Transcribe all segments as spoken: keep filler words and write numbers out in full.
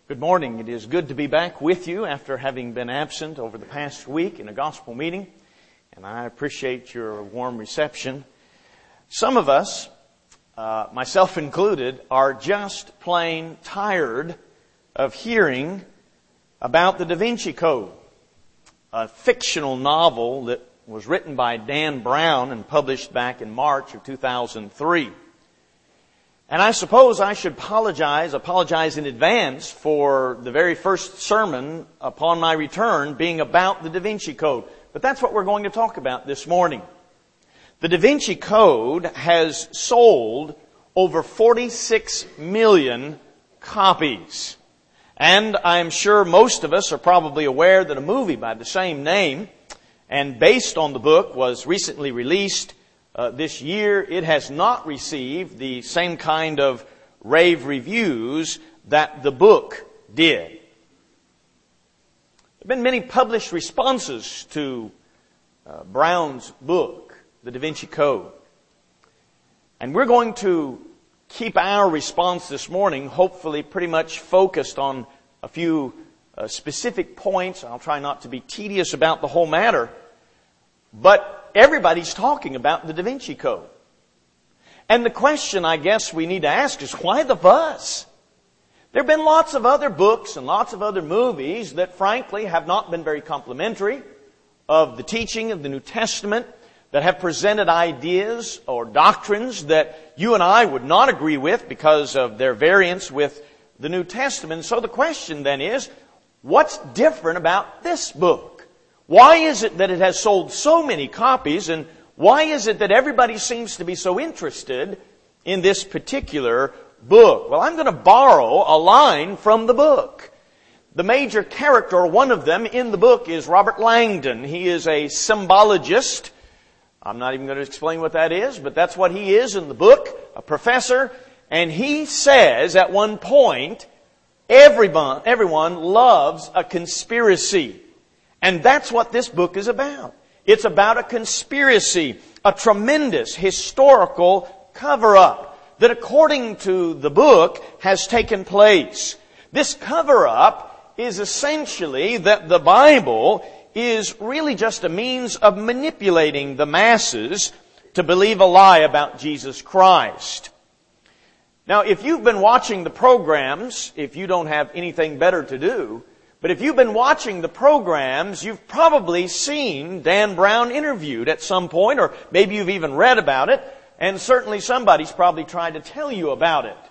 Good morning. It is good to be back with you after having been absent over the past week in a gospel meeting, and I appreciate your warm reception. Some of us, uh, myself included, are just plain tired of hearing about the Da Vinci Code, a fictional novel that was written by Dan Brown and published back in March of two thousand three. And I suppose I should apologize, apologize in advance for the very first sermon upon my return being about the Da Vinci Code. But that's what we're going to talk about this morning. The Da Vinci Code has sold over forty-six million copies. And I'm sure most of us are probably aware that a movie by the same name and based on the book was recently released Uh, this year. It has not received the same kind of rave reviews that the book did. There have been many published responses to uh, Brown's book, The Da Vinci Code. And we're going to keep our response this morning hopefully pretty much focused on a few uh, specific points. I'll try not to be tedious about the whole matter. But everybody's talking about the Da Vinci Code. And the question I guess we need to ask is, why the fuss? There have been lots of other books and lots of other movies that frankly have not been very complimentary of the teaching of the New Testament, that have presented ideas or doctrines that you and I would not agree with because of their variance with the New Testament. So the question then is, what's different about this book? Why is it that it has sold so many copies, and why is it that everybody seems to be so interested in this particular book? Well, I'm going to borrow a line from the book. The major character, one of them in the book, is Robert Langdon. He is a symbologist. I'm not even going to explain what that is, but that's what he is in the book, a professor. And he says at one point, everyone, everyone loves a conspiracy. And that's what this book is about. It's about a conspiracy, a tremendous historical cover-up that, according to the book, has taken place. This cover-up is essentially that the Bible is really just a means of manipulating the masses to believe a lie about Jesus Christ. Now, if you've been watching the programs, if you don't have anything better to do, but if you've been watching the programs, you've probably seen Dan Brown interviewed at some point, or maybe you've even read about it, and certainly somebody's probably tried to tell you about it.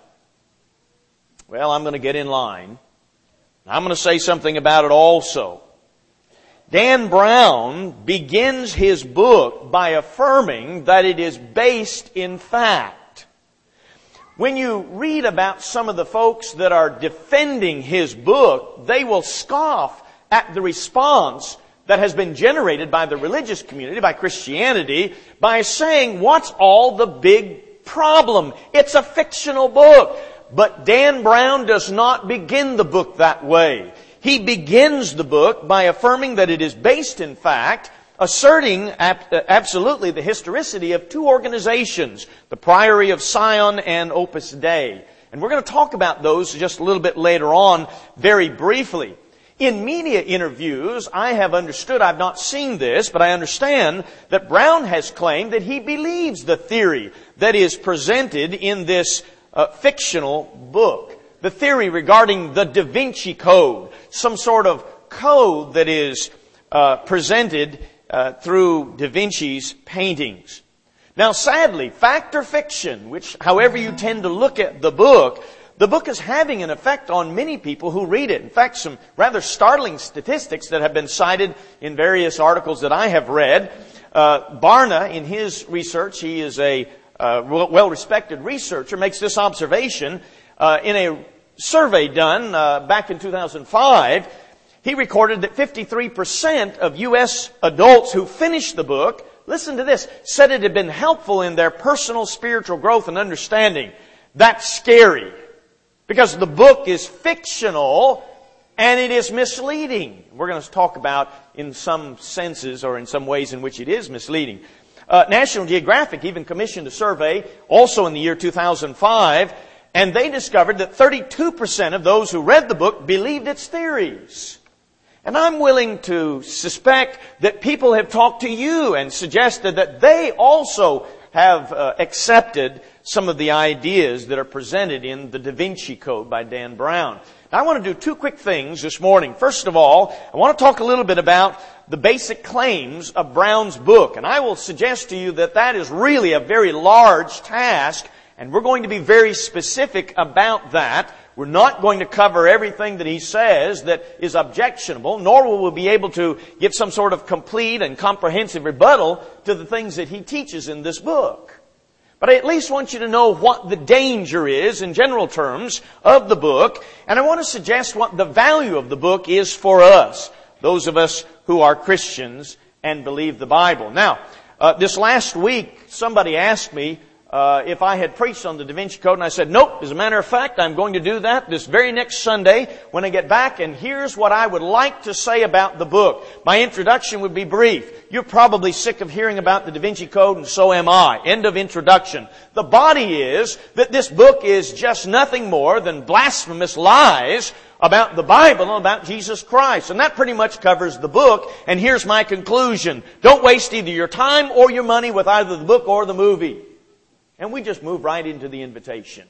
Well, I'm going to get in line. I'm going to say something about it also. Dan Brown begins his book by affirming that it is based in fact. When you read about some of the folks that are defending his book, they will scoff at the response that has been generated by the religious community, by Christianity, by saying, what's all the big problem? It's a fictional book. But Dan Brown does not begin the book that way. He begins the book by affirming that it is based in fact, asserting absolutely the historicity of two organizations, the Priory of Sion and Opus Dei. And we're going to talk about those just a little bit later on, very briefly. In media interviews, I have understood, I've not seen this, but I understand that Brown has claimed that he believes the theory that is presented in this uh, fictional book. The theory regarding the Da Vinci Code, some sort of code that is uh, presented Uh, through Da Vinci's paintings. Now, sadly, fact or fiction, which however you tend to look at the book, the book is having an effect on many people who read it. In fact, some rather startling statistics that have been cited in various articles that I have read. Uh, Barna, in his research, he is a uh, well-respected researcher, makes this observation uh, in a survey done uh, back in two thousand five. He recorded that fifty-three percent of U S adults who finished the book, listen to this, said it had been helpful in their personal spiritual growth and understanding. That's scary, because the book is fictional and it is misleading. We're going to talk about in some senses or in some ways in which it is misleading. Uh, National Geographic even commissioned a survey also in the year two thousand five, And they discovered that thirty-two percent of those who read the book believed its theories. And I'm willing to suspect that people have talked to you and suggested that they also have uh, accepted some of the ideas that are presented in the Da Vinci Code by Dan Brown. Now, I want to do two quick things this morning. First of all, I want to talk a little bit about the basic claims of Brown's book. And I will suggest to you that that is really a very large task, and we're going to be very specific about that. We're not going to cover everything that he says that is objectionable, nor will we be able to give some sort of complete and comprehensive rebuttal to the things that he teaches in this book. But I at least want you to know what the danger is in general terms of the book, and I want to suggest what the value of the book is for us, those of us who are Christians and believe the Bible. Now, uh, this last week, somebody asked me Uh, if I had preached on the Da Vinci Code, and I said, nope, as a matter of fact, I'm going to do that this very next Sunday when I get back, and here's what I would like to say about the book. My introduction would be brief. You're probably sick of hearing about the Da Vinci Code, and so am I. End of introduction. The body is that this book is just nothing more than blasphemous lies about the Bible and about Jesus Christ. And that pretty much covers the book, and here's my conclusion. Don't waste either your time or your money with either the book or the movie. And we just move right into the invitation.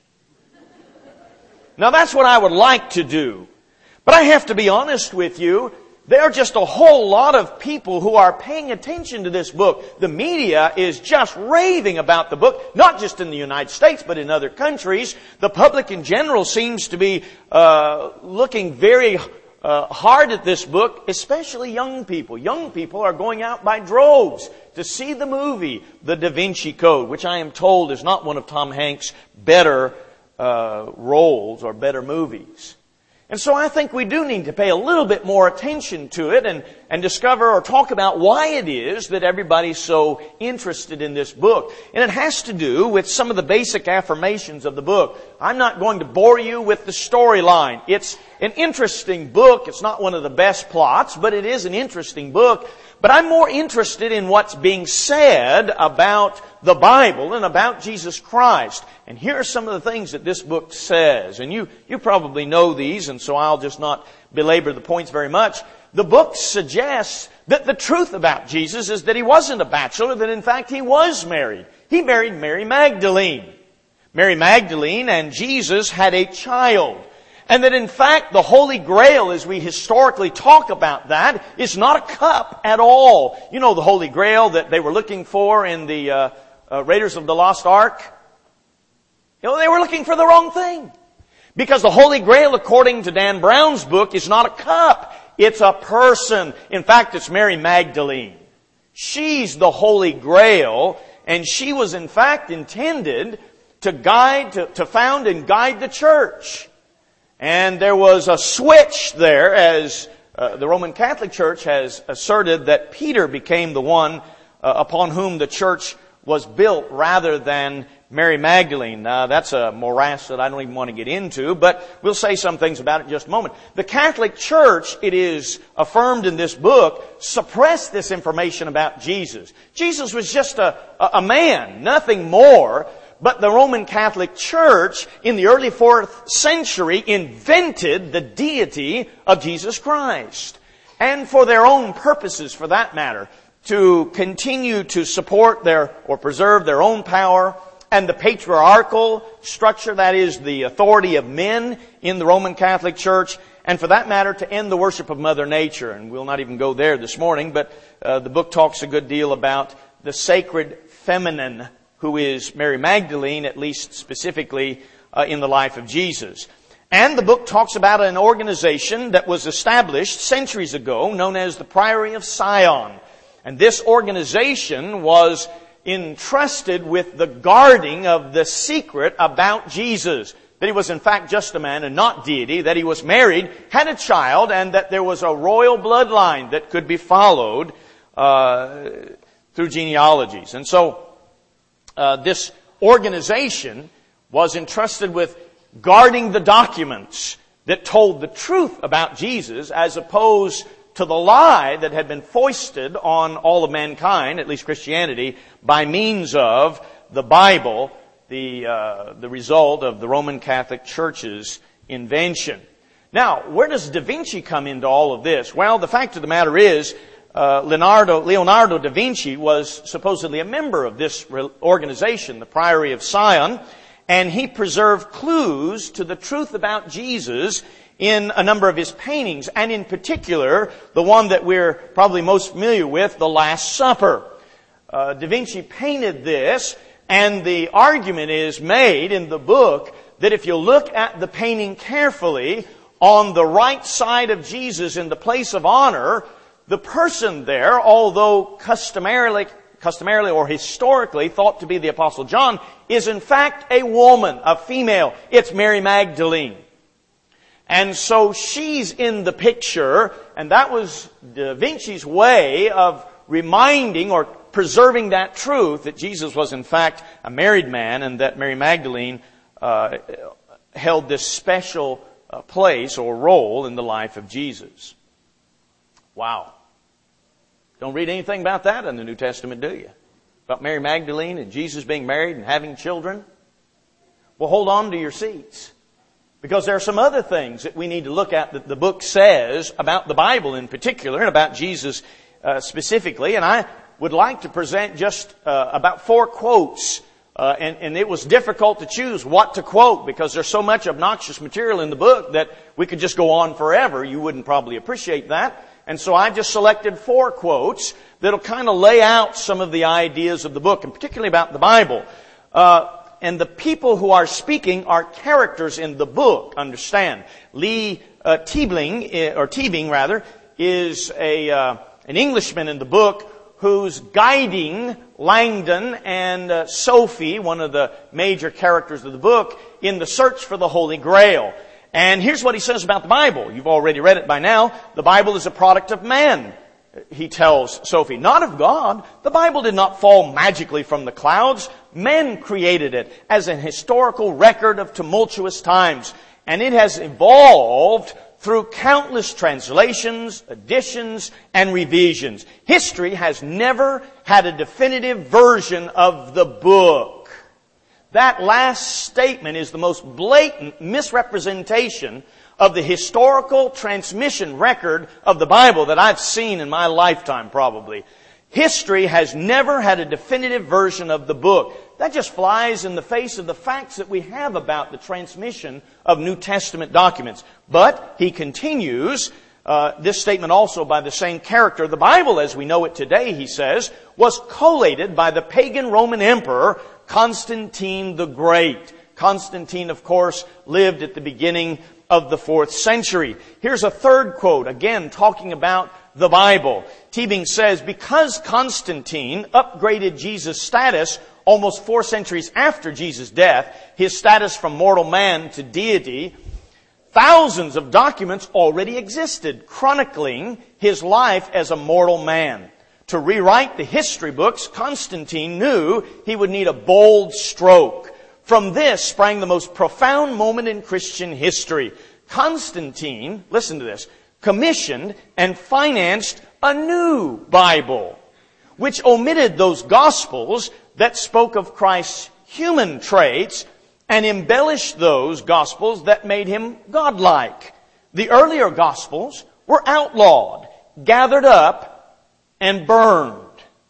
Now that's what I would like to do. But I have to be honest with you, there are just a whole lot of people who are paying attention to this book. The media is just raving about the book, not just in the United States, but in other countries. The public in general seems to be uh, looking very uh, hard at this book, especially young people. Young people are going out by droves to see the movie, The Da Vinci Code, which I am told is not one of Tom Hanks' better uh, roles or better movies. And so I think we do need to pay a little bit more attention to it and, and discover or talk about why it is that everybody's so interested in this book. And it has to do with some of the basic affirmations of the book. I'm not going to bore you with the storyline. It's an interesting book. It's not one of the best plots, but it is an interesting book. But I'm more interested in what's being said about the Bible and about Jesus Christ. And here are some of the things that this book says. And you, you probably know these, and so I'll just not belabor the points very much. The book suggests that the truth about Jesus is that he wasn't a bachelor, that in fact he was married. He married Mary Magdalene. Mary Magdalene and Jesus had a child. And that in fact the Holy Grail, as we historically talk about that, is not a cup at all. You know the Holy Grail that they were looking for in the uh, uh, Raiders of the Lost Ark? You know, they were looking for the wrong thing. Because the Holy Grail, according to Dan Brown's book, is not a cup. It's a person. In fact, it's Mary Magdalene. She's the Holy Grail, and she was in fact intended to guide, to, to found and guide the church. And there was a switch there, as uh, the Roman Catholic Church has asserted that Peter became the one uh, upon whom the church was built rather than Mary Magdalene. Now, that's a morass that I don't even want to get into, but we'll say some things about it in just a moment. The Catholic Church, it is affirmed in this book, suppressed this information about Jesus. Jesus was just a, a man, nothing more. But the Roman Catholic Church in the early fourth century invented the deity of Jesus Christ. And for their own purposes, for that matter, to continue to support their or preserve their own power and the patriarchal structure, that is the authority of men in the Roman Catholic Church, and for that matter to end the worship of Mother Nature. And we'll not even go there this morning, but uh, the book talks a good deal about the sacred feminine, who is Mary Magdalene, at least specifically uh, in the life of Jesus. And the book talks about an organization that was established centuries ago, known as the Priory of Sion. And this organization was entrusted with the guarding of the secret about Jesus. That he was in fact just a man and not deity, that he was married, had a child, and that there was a royal bloodline that could be followed uh, through genealogies. And so, Uh, this organization was entrusted with guarding the documents that told the truth about Jesus as opposed to the lie that had been foisted on all of mankind, at least Christianity, by means of the Bible the uh, the result of the Roman Catholic Church's invention. Now, where does Da Vinci come into all of this? Well, the fact of the matter is, uh, Leonardo, Leonardo da Vinci was supposedly a member of this organization, the Priory of Sion, and he preserved clues to the truth about Jesus in a number of his paintings, and in particular, the one that we're probably most familiar with, The Last Supper. Uh, Da Vinci painted this, and the argument is made in the book that if you look at the painting carefully, on the right side of Jesus in the place of honor, the person there, although customarily, customarily or historically thought to be the Apostle John, is in fact a woman, a female. It's Mary Magdalene. And so she's in the picture, and that was Da Vinci's way of reminding or preserving that truth that Jesus was in fact a married man, and that Mary Magdalene uh, held this special uh, place or role in the life of Jesus. Wow. Don't read anything about that in the New Testament, do you? About Mary Magdalene and Jesus being married and having children? Well, hold on to your seats. Because there are some other things that we need to look at that the book says about the Bible in particular and about Jesus uh, specifically. And I would like to present just uh, about four quotes. Uh, and, and it was difficult to choose what to quote because there's so much obnoxious material in the book that we could just go on forever. You wouldn't probably appreciate that. And so I just selected four quotes that'll kind of lay out some of the ideas of the book, and particularly about the Bible. Uh, and the people who are speaking are characters in the book, understand. Lee uh, Tiebling, or Tiebing rather, is a uh, an Englishman in the book who's guiding Langdon and uh, Sophie, one of the major characters of the book, in the search for the Holy Grail. And here's what he says about the Bible. You've already read it by now. The Bible is a product of man, he tells Sophie, not of God. The Bible did not fall magically from the clouds. Men created it as an historical record of tumultuous times. And it has evolved through countless translations, additions, and revisions. History has never had a definitive version of the book. That last statement is the most blatant misrepresentation of the historical transmission record of the Bible that I've seen in my lifetime, probably. History has never had a definitive version of the book. That just flies in the face of the facts that we have about the transmission of New Testament documents. But he continues, uh, this statement also by the same character. The Bible, as we know it today, he says, was collated by the pagan Roman emperor Constantine the Great. Constantine, of course, lived at the beginning of the fourth century. Here's a third quote, again talking about the Bible. Tiebing says, because Constantine upgraded Jesus' status almost four centuries after Jesus' death, his status from mortal man to deity, thousands of documents already existed chronicling his life as a mortal man. To rewrite the history books, Constantine knew he would need a bold stroke. From this sprang the most profound moment in Christian history. Constantine, listen to this, commissioned and financed a new Bible, which omitted those Gospels that spoke of Christ's human traits and embellished those Gospels that made him godlike. The earlier Gospels were outlawed, gathered up, and burned.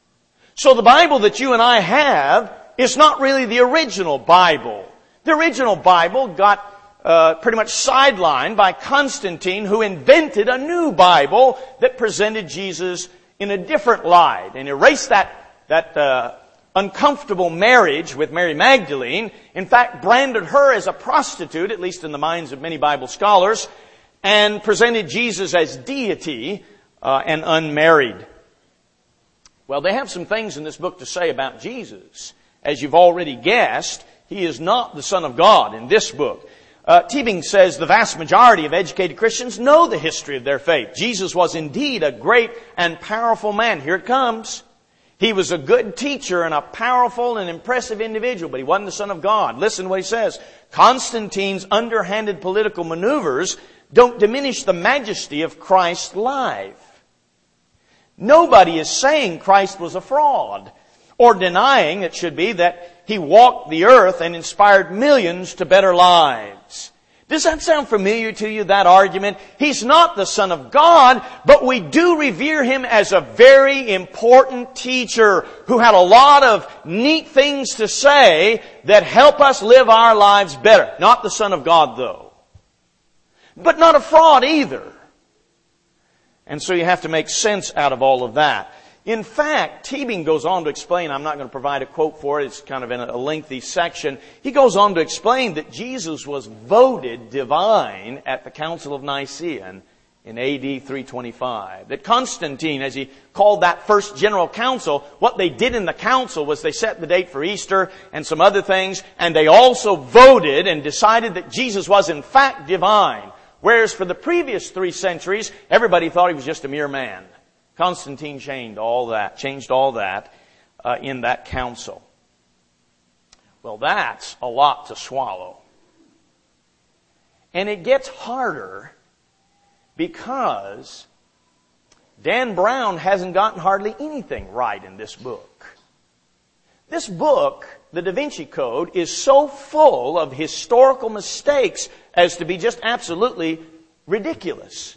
So the Bible that you and I have is not really the original Bible. The original Bible got uh, pretty much sidelined by Constantine, who invented a new Bible that presented Jesus in a different light and erased that, that uh, uncomfortable marriage with Mary Magdalene. In fact, branded her as a prostitute, at least in the minds of many Bible scholars, and presented Jesus as deity uh, and unmarried. Well, they have some things in this book to say about Jesus. As you've already guessed, he is not the Son of God in this book. Uh, Tiebing says the vast majority of educated Christians know the history of their faith. Jesus was indeed a great and powerful man. Here it comes. He was a good teacher and a powerful and impressive individual, but he wasn't the Son of God. Listen to what he says. Constantine's underhanded political maneuvers don't diminish the majesty of Christ's life. Nobody is saying Christ was a fraud or denying, it should be, that He walked the earth and inspired millions to better lives. Does that sound familiar to you, that argument? He's not the Son of God, but we do revere Him as a very important teacher who had a lot of neat things to say that help us live our lives better. Not the Son of God, though. But not a fraud either. And so you have to make sense out of all of that. In fact, Teebing goes on to explain, I'm not going to provide a quote for it, it's kind of in a lengthy section. He goes on to explain that Jesus was voted divine at the Council of Nicaea in A D three twenty-five. That Constantine, as he called that first general council, what they did in the council was they set the date for Easter and some other things, and they also voted and decided that Jesus was in fact divine. Whereas for the previous three centuries, everybody thought He was just a mere man. Constantine changed all that, changed all that uh, in that council. Well, that's a lot to swallow. And it gets harder because Dan Brown hasn't gotten hardly anything right in this book. This book, the Da Vinci Code, is so full of historical mistakes as to be just absolutely ridiculous.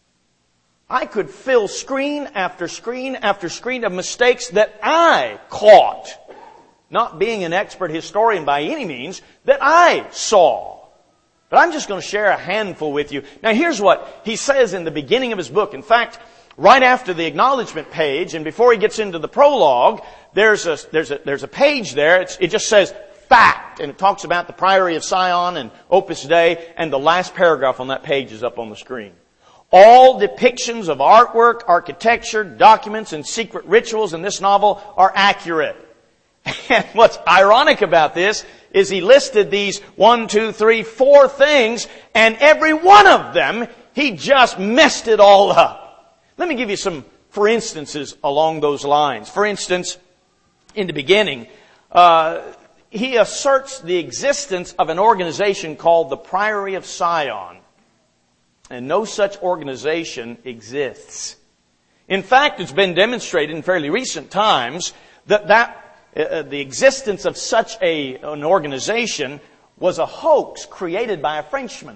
I could fill screen after screen after screen of mistakes that I caught. Not being an expert historian by any means, that I saw. But I'm just going to share a handful with you. Now here's what he says in the beginning of his book. In fact, right after the acknowledgement page and before he gets into the prologue, there's a, there's a, there's a page there. It's, it just says fact. And it talks about the Priory of Sion and Opus Dei. And the last paragraph on that page is up on the screen. All depictions of artwork, architecture, documents, and secret rituals in this novel are accurate. And what's ironic about this is he listed these one, two, three, four things, and every one of them, he just messed it all up. Let me give you some for instances along those lines. For instance, in the beginning, uh, he asserts the existence of an organization called the Priory of Sion. And no such organization exists. In fact, it's been demonstrated in fairly recent times that, that uh, the existence of such a, an organization was a hoax created by a Frenchman.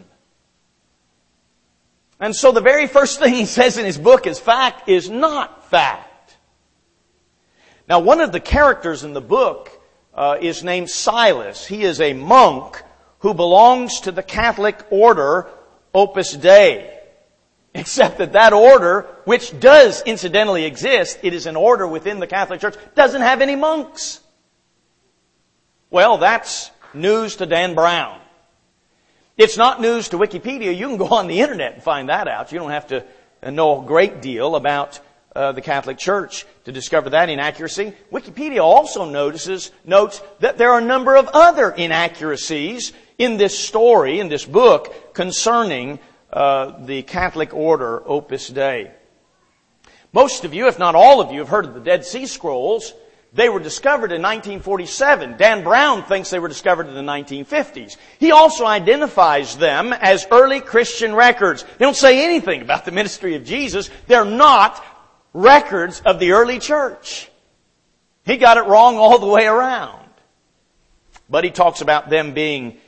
And so the very first thing he says in his book is fact is not fact. Now, one of the characters in the book uh, is named Silas. He is a monk who belongs to the Catholic order Opus Dei. Except that that order, which does incidentally exist, it is an order within the Catholic Church, doesn't have any monks. Well, that's news to Dan Brown. It's not news to Wikipedia. You can go on the internet and find that out. You don't have to know a great deal about uh, the Catholic Church to discover that inaccuracy. Wikipedia also notices, notes that there are a number of other inaccuracies in this story, in this book, concerning uh, the Catholic order Opus Dei. Most of you, if not all of you, have heard of the Dead Sea Scrolls. They were discovered in nineteen forty-seven. Dan Brown thinks they were discovered in the nineteen fifties. He also identifies them as early Christian records. They don't say anything about the ministry of Jesus. They're not records of the early church. He got it wrong all the way around. But he talks about them being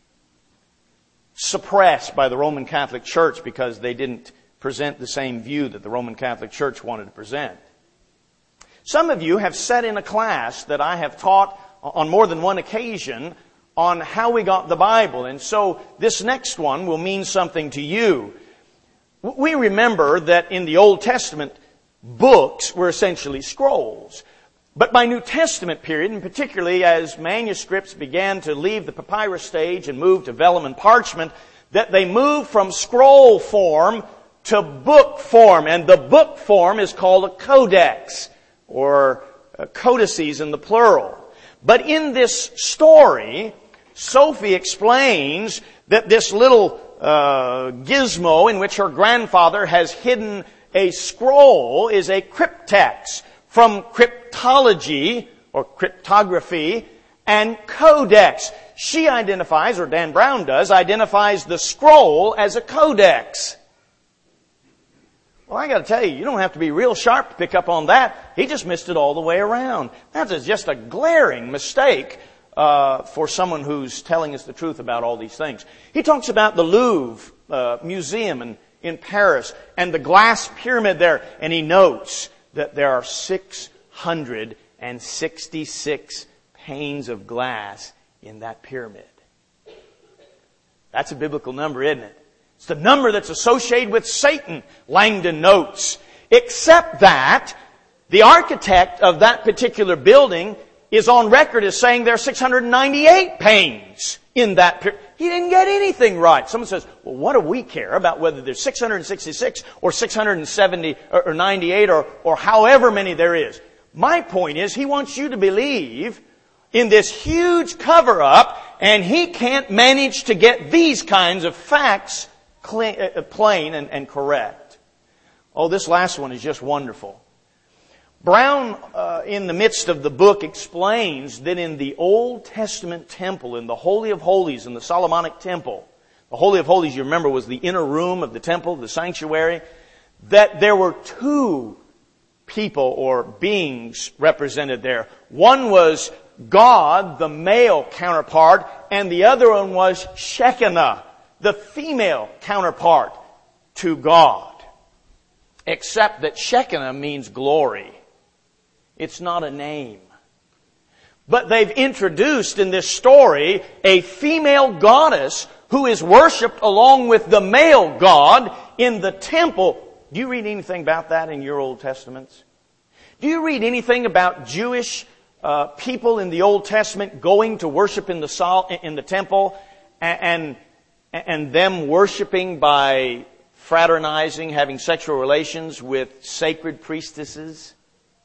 suppressed by the Roman Catholic Church because they didn't present the same view that the Roman Catholic Church wanted to present. Some of you have sat in a class that I have taught on more than one occasion on how we got the Bible. And so this next one will mean something to you. We remember that in the Old Testament, books were essentially scrolls. But by New Testament period, and particularly as manuscripts began to leave the papyrus stage and move to vellum and parchment, that they moved from scroll form to book form. And the book form is called a codex, or codices in the plural. But in this story, Sophie explains that this little uh, gizmo in which her grandfather has hidden a scroll is a cryptex, from cryptology or cryptography and codex. She identifies, or Dan Brown does, identifies the scroll as a codex. Well, I got to tell you, you don't have to be real sharp to pick up on that. He just missed it all the way around. That's just a glaring mistake uh, for someone who's telling us the truth about all these things. He talks about the Louvre uh, Museum in, in Paris and the glass pyramid there, and he notes that there are six hundred sixty-six panes of glass in that pyramid. That's a biblical number, isn't it? It's the number that's associated with Satan, Langdon notes. Except that the architect of that particular building is on record as saying there are six hundred ninety-eight panes in that pyramid. He didn't get anything right. Someone says, well, what do we care about whether there's six hundred sixty-six or six hundred seventy or ninety-eight or, or however many there is? My point is, he wants you to believe in this huge cover-up, and he can't manage to get these kinds of facts plain and, and correct. Oh, this last one is just wonderful. Brown, uh, in the midst of the book, explains that in the Old Testament temple, in the Holy of Holies, in the Solomonic temple, the Holy of Holies, you remember, was the inner room of the temple, the sanctuary, that there were two people or beings represented there. One was God, the male counterpart, and the other one was Shekinah, the female counterpart to God. Except that Shekinah means glory. It's not a name. But they've introduced in this story a female goddess who is worshipped along with the male God in the temple. Do you read anything about that in your Old Testaments? Do you read anything about Jewish uh, people in the Old Testament going to worship in the sol- in the temple and, and and them worshiping by fraternizing, having sexual relations with sacred priestesses?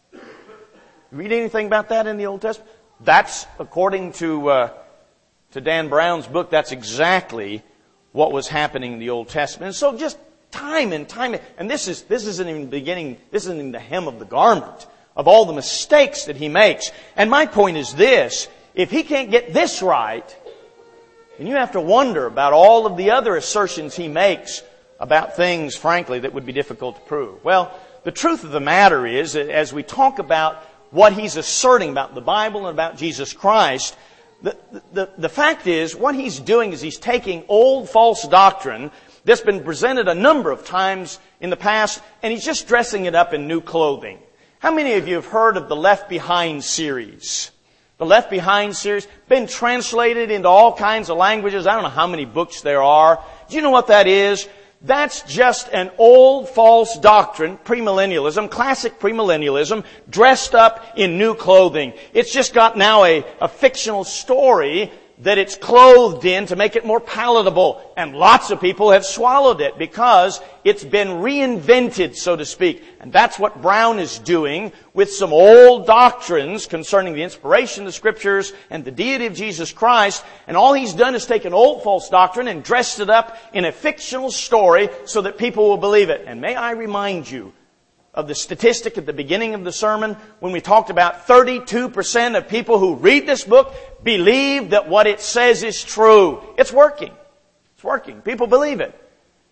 Read anything about that in the Old Testament? That's, according to uh, to Dan Brown's book, that's exactly what was happening in the Old Testament. And so just time and time, and this is this isn't even beginning, this isn't even the hem of the garment of all the mistakes that he makes. And my point is this: if he can't get this right, then you have to wonder about all of the other assertions he makes about things, frankly, that would be difficult to prove. Well, the truth of the matter is that as we talk about what he's asserting about the Bible and about Jesus Christ, the, the, the fact is, what he's doing is he's taking old false doctrine that's been presented a number of times in the past, and he's just dressing it up in new clothing. How many of you have heard of the Left Behind series? The Left Behind series, been translated into all kinds of languages. I don't know how many books there are. Do you know what that is? That's just an old false doctrine, premillennialism, classic premillennialism, dressed up in new clothing. It's just got now a, a fictional story that it's clothed in to make it more palatable. And lots of people have swallowed it because it's been reinvented, so to speak. And that's what Brown is doing with some old doctrines concerning the inspiration of the Scriptures and the deity of Jesus Christ. And all he's done is take an old false doctrine and dressed it up in a fictional story so that people will believe it. And may I remind you of the statistic at the beginning of the sermon when we talked about thirty-two percent of people who read this book believe that what it says is true. It's working. It's working. People believe it.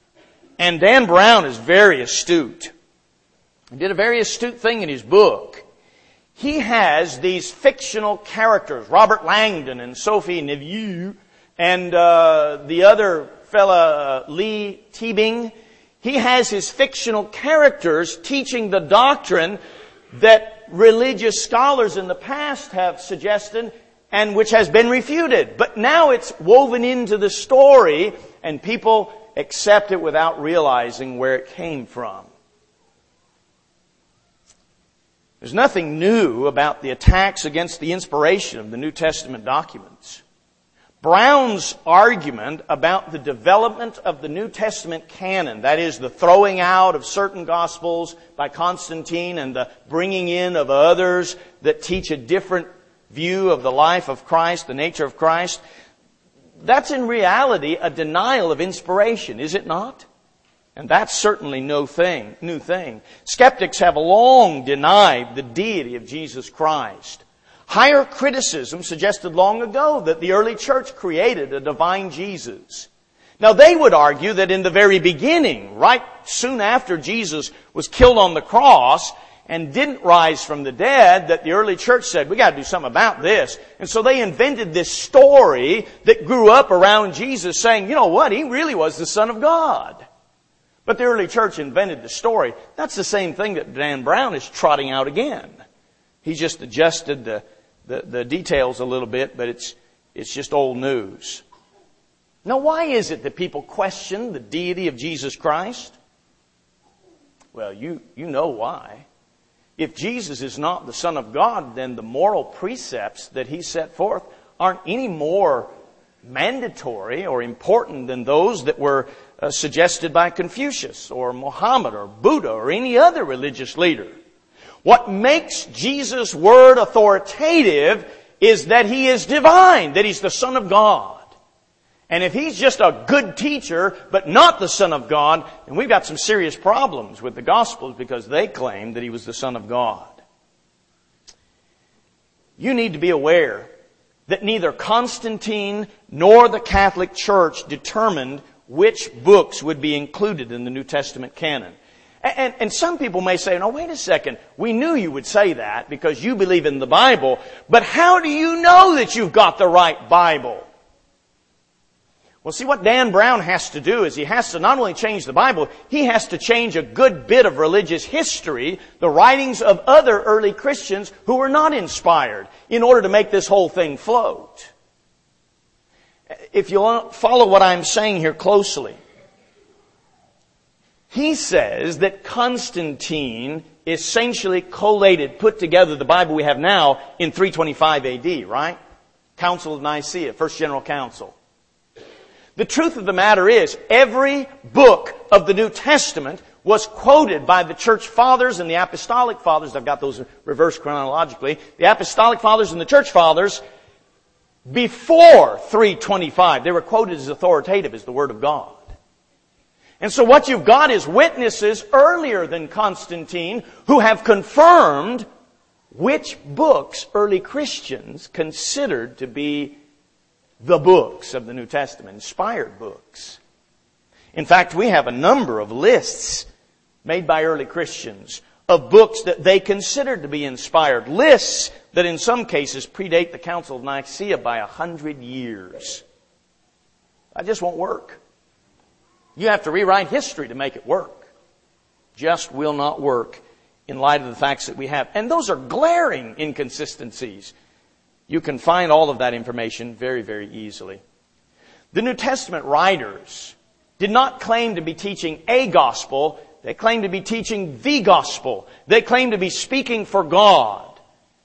And Dan Brown is very astute. He did a very astute thing in his book. He has these fictional characters, Robert Langdon and Sophie Neveu, and uh, the other fella, uh, Lee Teabing. He has his fictional characters teaching the doctrine that religious scholars in the past have suggested and which has been refuted. But now it's woven into the story and people accept it without realizing where it came from. There's nothing new about the attacks against the inspiration of the New Testament documents. Brown's argument about the development of the New Testament canon, that is, the throwing out of certain Gospels by Constantine and the bringing in of others that teach a different view of the life of Christ, the nature of Christ, that's in reality a denial of inspiration, is it not? And that's certainly no thing, new thing. Skeptics have long denied the deity of Jesus Christ. Higher criticism suggested long ago that the early church created a divine Jesus. Now they would argue that in the very beginning, right soon after Jesus was killed on the cross and didn't rise from the dead, that the early church said, we got to do something about this. And so they invented this story that grew up around Jesus saying, you know what, He really was the Son of God. But the early church invented the story. That's the same thing that Dan Brown is trotting out again. He just adjusted the, the, the details a little bit, but it's, it's just old news. Now, why is it that people question the deity of Jesus Christ? Well, you, you know why. If Jesus is not the Son of God, then the moral precepts that He set forth aren't any more mandatory or important than those that were uh, suggested by Confucius or Muhammad or Buddha or any other religious leader. What makes Jesus' word authoritative is that He is divine, that He's the Son of God. And if He's just a good teacher, but not the Son of God, then we've got some serious problems with the Gospels because they claim that He was the Son of God. You need to be aware that neither Constantine nor the Catholic Church determined which books would be included in the New Testament canon. And, and, and some people may say, no, wait a second, we knew you would say that because you believe in the Bible, but how do you know that you've got the right Bible? Well, see, what Dan Brown has to do is he has to not only change the Bible, he has to change a good bit of religious history, the writings of other early Christians who were not inspired, in order to make this whole thing float. If you'll follow what I'm saying here closely, he says that Constantine essentially collated, put together the Bible we have now in three twenty-five A D, right? Council of Nicaea, First General Council. The truth of the matter is, every book of the New Testament was quoted by the church fathers and the apostolic fathers. I've got those reversed chronologically. The apostolic fathers and the church fathers before three twenty-five. They were quoted as authoritative as the Word of God. And so what you've got is witnesses earlier than Constantine who have confirmed which books early Christians considered to be the books of the New Testament, inspired books. In fact, we have a number of lists made by early Christians of books that they considered to be inspired. Lists that in some cases predate the Council of Nicaea by a hundred years. That just won't work. You have to rewrite history to make it work. Just will not work in light of the facts that we have. And those are glaring inconsistencies. You can find all of that information very, very easily. The New Testament writers did not claim to be teaching a gospel. They claimed to be teaching the gospel. They claimed to be speaking for God.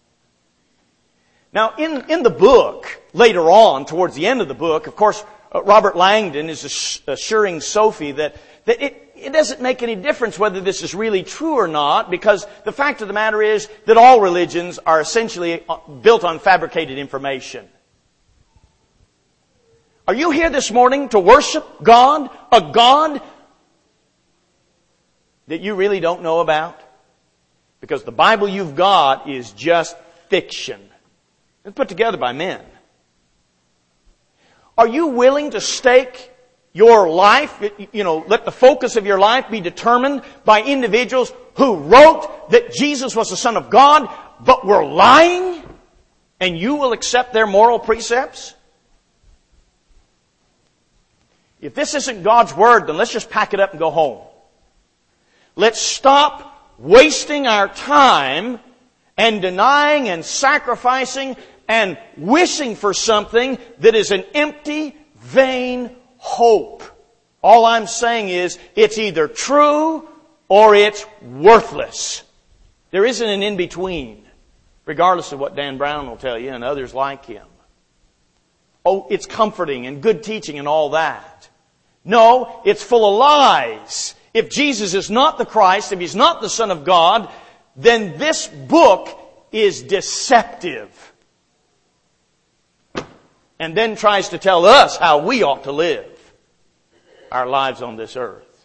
Now, in, in the book, later on, towards the end of the book, of course, uh, Robert Langdon is assuring Sophie that, that it, it doesn't make any difference whether this is really true or not, because the fact of the matter is that all religions are essentially built on fabricated information. Are you here this morning to worship God, a God that you really don't know about? Because the Bible you've got is just fiction. It's put together by men. Are you willing to stake your life, you know, let the focus of your life be determined by individuals who wrote that Jesus was the Son of God, but were lying, and you will accept their moral precepts? If this isn't God's Word, then let's just pack it up and go home. Let's stop wasting our time and denying and sacrificing and wishing for something that is an empty, vain hope. All I'm saying is it's either true or it's worthless. There isn't an in-between, regardless of what Dan Brown will tell you and others like him. Oh, it's comforting and good teaching and all that. No, it's full of lies. If Jesus is not the Christ, if He's not the Son of God, then this book is deceptive. And then tries to tell us how we ought to live our lives on this earth.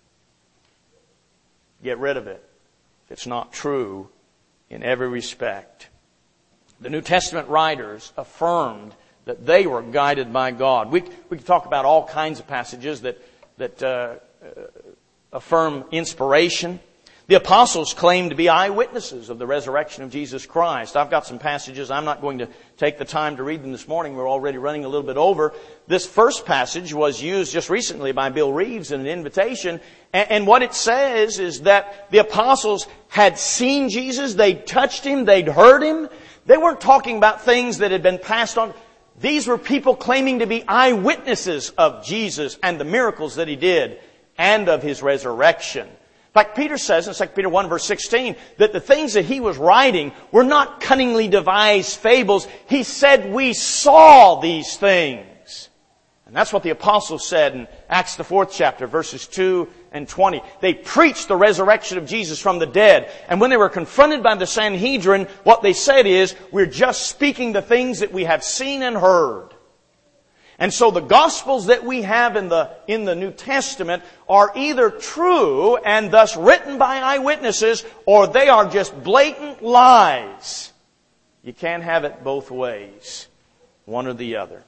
Get rid of it if it's not true in every respect. The New Testament writers affirmed that they were guided by God. We we could talk about all kinds of passages that that uh, affirm inspiration. The apostles claim to be eyewitnesses of the resurrection of Jesus Christ. I've got some passages. I'm not going to take the time to read them this morning. We're already running a little bit over. This first passage was used just recently by Bill Reeves in an invitation. And what it says is that the apostles had seen Jesus. They'd touched Him. They'd heard Him. They weren't talking about things that had been passed on. These were people claiming to be eyewitnesses of Jesus and the miracles that He did and of His resurrection. Like Peter says in Second Peter one verse sixteen, that the things that he was writing were not cunningly devised fables. He said, we saw these things. And that's what the apostles said in Acts the fourth chapter, verses two and twenty. They preached the resurrection of Jesus from the dead. And when they were confronted by the Sanhedrin, what they said is, we're just speaking the things that we have seen and heard. And so the Gospels that we have in the, in the New Testament are either true and thus written by eyewitnesses, or they are just blatant lies. You can't have it both ways, one or the other.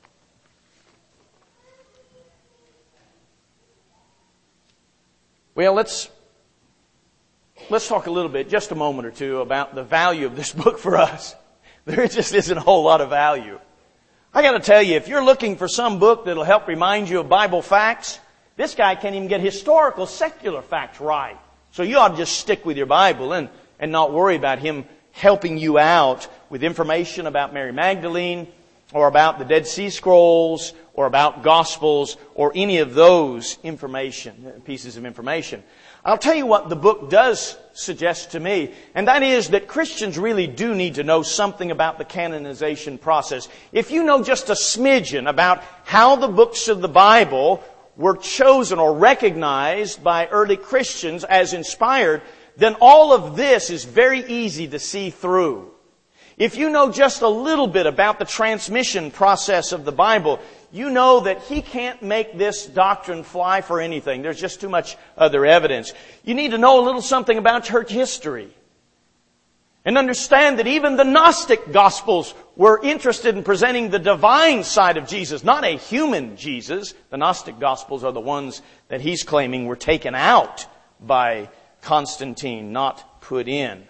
Well, let's, let's talk a little bit, just a moment or two, about the value of this book for us. There just isn't a whole lot of value. I got to tell you, if you're looking for some book that'll help remind you of Bible facts, this guy can't even get historical, secular facts right. So you ought to just stick with your Bible and, and not worry about him helping you out with information about Mary Magdalene or about the Dead Sea Scrolls or about Gospels or any of those information, pieces of information. I'll tell you what the book does suggest to me, and that is that Christians really do need to know something about the canonization process. If you know just a smidgen about how the books of the Bible were chosen or recognized by early Christians as inspired, then all of this is very easy to see through. If you know just a little bit about the transmission process of the Bible, you know that he can't make this doctrine fly for anything. There's just too much other evidence. You need to know a little something about church history. And understand that even the Gnostic Gospels were interested in presenting the divine side of Jesus, not a human Jesus. The Gnostic Gospels are the ones that he's claiming were taken out by Constantine, not put in.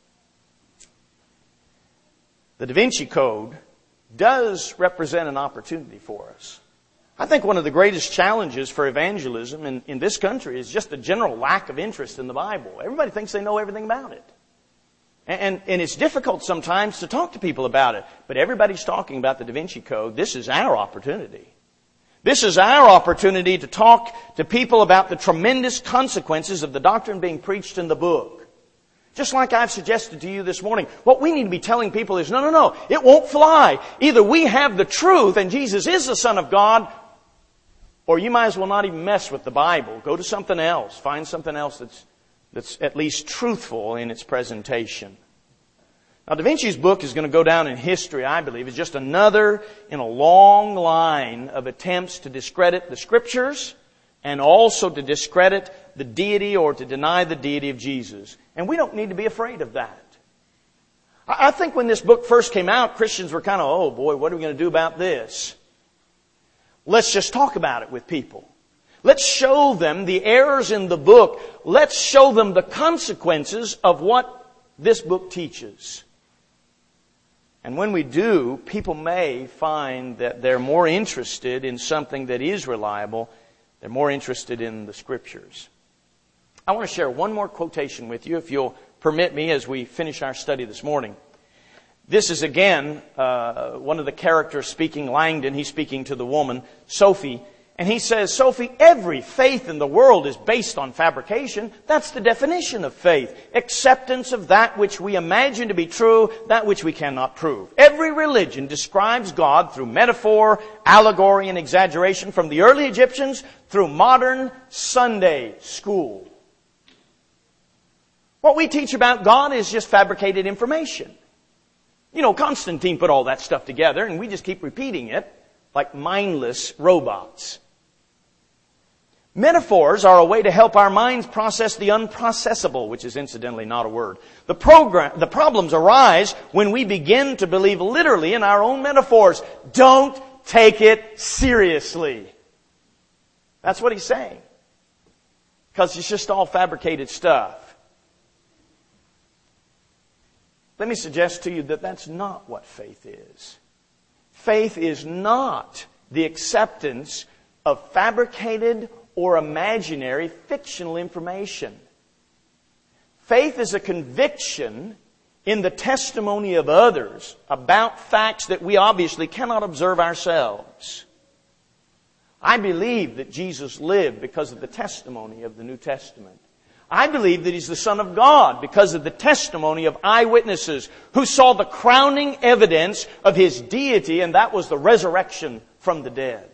The Da Vinci Code does represent an opportunity for us. I think one of the greatest challenges for evangelism in, in this country is just the general lack of interest in the Bible. Everybody thinks they know everything about it. And, and, and it's difficult sometimes to talk to people about it. But everybody's talking about the Da Vinci Code. This is our opportunity. This is our opportunity to talk to people about the tremendous consequences of the doctrine being preached in the book. Just like I've suggested to you this morning, what we need to be telling people is, no, no, no, it won't fly. Either we have the truth and Jesus is the Son of God, or you might as well not even mess with the Bible. Go to something else. Find something else that's, that's at least truthful in its presentation. Now, Da Vinci's book is going to go down in history, I believe, as just another in a long line of attempts to discredit the Scriptures and also to discredit the deity or to deny the deity of Jesus. And we don't need to be afraid of that. I think when this book first came out, Christians were kind of, oh boy, what are we going to do about this? Let's just talk about it with people. Let's show them the errors in the book. Let's show them the consequences of what this book teaches. And when we do, people may find that they're more interested in something that is reliable. They're more interested in the Scriptures. I want to share one more quotation with you, if you'll permit me, as we finish our study this morning. This is again uh, one of the characters speaking, Langdon. He's speaking to the woman, Sophie. And he says, Sophie, every faith in the world is based on fabrication. That's the definition of faith. Acceptance of that which we imagine to be true, that which we cannot prove. Every religion describes God through metaphor, allegory, and exaggeration, from the early Egyptians through modern Sunday school. What we teach about God is just fabricated information. You know, Constantine put all that stuff together, and we just keep repeating it like mindless robots. Metaphors are a way to help our minds process the unprocessable, which is incidentally not a word. The program, the problems arise when we begin to believe literally in our own metaphors. Don't take it seriously. That's what he's saying. because it's just all fabricated stuff. Let me suggest to you that that's not what faith is. Faith is not the acceptance of fabricated or imaginary fictional information. Faith is a conviction in the testimony of others about facts that we obviously cannot observe ourselves. I believe that Jesus lived because of the testimony of the New Testament. I believe that He's the Son of God because of the testimony of eyewitnesses who saw the crowning evidence of His deity, and that was the resurrection from the dead.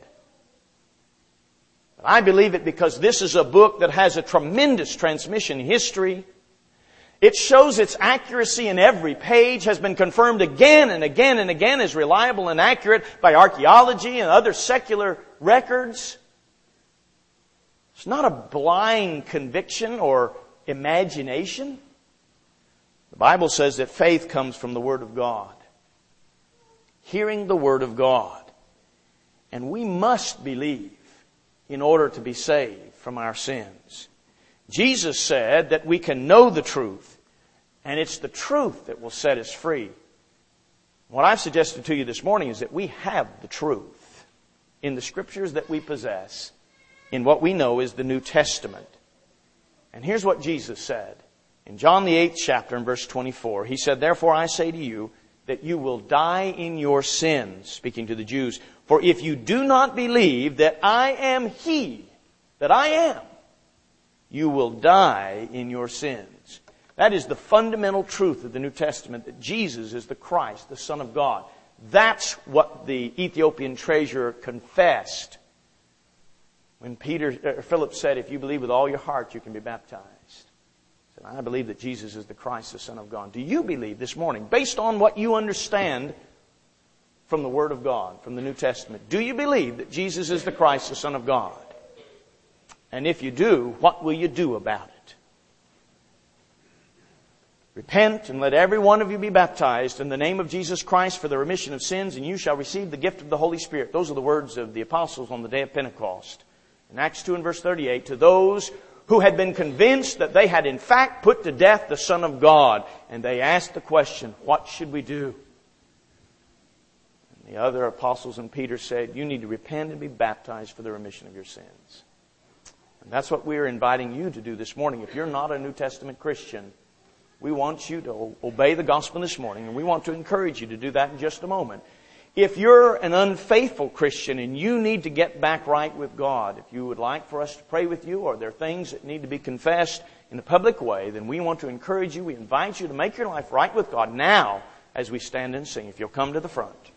I believe it because this is a book that has a tremendous transmission history. It shows its accuracy in every page, has been confirmed again and again and again as reliable and accurate by archaeology and other secular records. It's not a blind conviction or imagination. The Bible says that faith comes from the Word of God. Hearing the Word of God. And we must believe in order to be saved from our sins. Jesus said that we can know the truth, and it's the truth that will set us free. What I've suggested to you this morning is that we have the truth in the Scriptures that we possess, in what we know is the New Testament. And here's what Jesus said. In John the eighth chapter, in verse twenty-four, He said, "Therefore I say to you, that you will die in your sins," speaking to the Jews, "for if you do not believe that I am He, that I am, you will die in your sins." That is the fundamental truth of the New Testament, that Jesus is the Christ, the Son of God. That's what the Ethiopian treasurer confessed when Peter, uh, Philip said, "If you believe with all your heart, you can be baptized." He said, "I believe that Jesus is the Christ, the Son of God." Do you believe this morning, based on what you understand from the Word of God, from the New Testament, do you believe that Jesus is the Christ, the Son of God? And if you do, what will you do about it? Repent and let every one of you be baptized in the name of Jesus Christ for the remission of sins, and you shall receive the gift of the Holy Spirit. Those are the words of the apostles on the day of Pentecost. In Acts two and verse thirty-eight, to those who had been convinced that they had in fact put to death the Son of God, and they asked the question, "What should we do?" And the other apostles and Peter said, "You need to repent and be baptized for the remission of your sins." And that's what we're inviting you to do this morning. If you're not a New Testament Christian, we want you to obey the gospel this morning, and we want to encourage you to do that in just a moment. If you're an unfaithful Christian and you need to get back right with God, if you would like for us to pray with you, or there are things that need to be confessed in a public way, then we want to encourage you. We invite you to make your life right with God now as we stand and sing. If you'll come to the front.